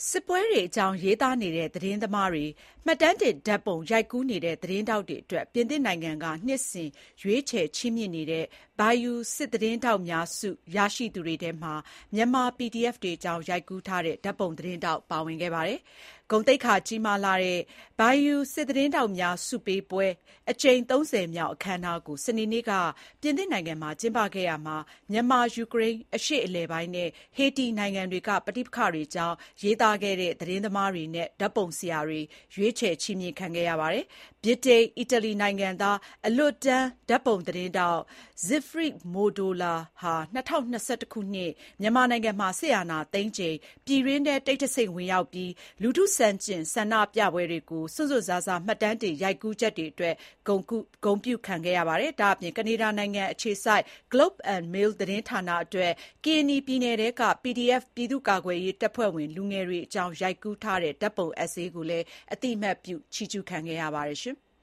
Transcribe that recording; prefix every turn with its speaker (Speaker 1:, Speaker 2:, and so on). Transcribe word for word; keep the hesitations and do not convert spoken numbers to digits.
Speaker 1: စစ်ပွဲတွေအကြောင်းရေးသားနေတဲ့သတင်းသမားတွေ၊မှတ်တမ်းတင်ဓာတ်ပုံရိုက်ကူးနေတဲ့သတင်းထောက်တွေအတွက်ပြင်သစ်နိုင်ငံကနှစ်စဉ်ရွေးချယ်ချီးမြှင့်နေတဲ့ Bayeux စစ်သတင်းထောက်များဆုရရှိသူတွေထဲမှာမြန်မာ ပီဒီအက်ဖ် တွေအကြောင်းရိုက်ကူးထားတဲ့ဓာတ်ပုံသတင်းထောက်ပါဝင်ခဲ့ပါတယ်။ ဂုဏ်သိက္ခာကြီးမားလှတဲ့ Bayeux စစ်သတင်းထောက်များဆုပေးပွဲ အကြိမ်သုံးဆယ်မြောက်အခမ်းအနားကိုစနေနေ့ကပြင်သစ်နိုင်ငံမှာကျင်းပခဲ့ရာမှာမြန်မာ၊ယူကရိန်း၊အရှေ့အလယ်ပိုင်းနဲ့ဟေတီနိုင်ငံတွေကပဋိပက္ခတွေအကြောင်းရေးသားခဲ့တဲ့သတင်းသမားတွေနဲ့ဓာတ်ပုံဆရာတွေရွေးချယ်ချီးမြှင့်ခံခဲ့ရပါတယ်။ ဗြိတိန်၊အီတလီနိုင်ငံသားအလွတ်တန်းဓာတ်ပုံသတင်းထောက် Wilfried Modola ဟာ ၂၀၂၁ ခုနှစ်မြန်မာနိုင်ငံမှာစစ်အာဏာသိမ်းချိန်ပြည်တွင်းထဲတိတ်တဆိတ်ဝင်ရောက်ပြီးလူထုဆန့်ကျင်ဆန္ဒပြပွဲတွေကိုစွန့်စွန့်စားစားမှတ်တမ်းတင်ရိုက်ကူးချက်တွေအတွက်ဂုဏ်ပြုခံခဲ့ရပါတယ်။ ဒါ့အပြင် ကနေဒါနိုင်ငံအခြေစိုက် Globe and Mail သတင်းဌာနအတွက် ကရင်နီပြည်နယ်ထဲက ပီဒီအက်ဖ် ပြည်သူ့ကာကွယ်ရေးတပ်ဖွဲ့ဝင်လူငယ်တွေအကြောင်းရိုက်ကူးထားတဲ့ဓာတ်ပုံအက်ဆေးကိုလည်းအသိအမှတ်ပြုချီးကျူးခံခဲ့ရပါတယ်။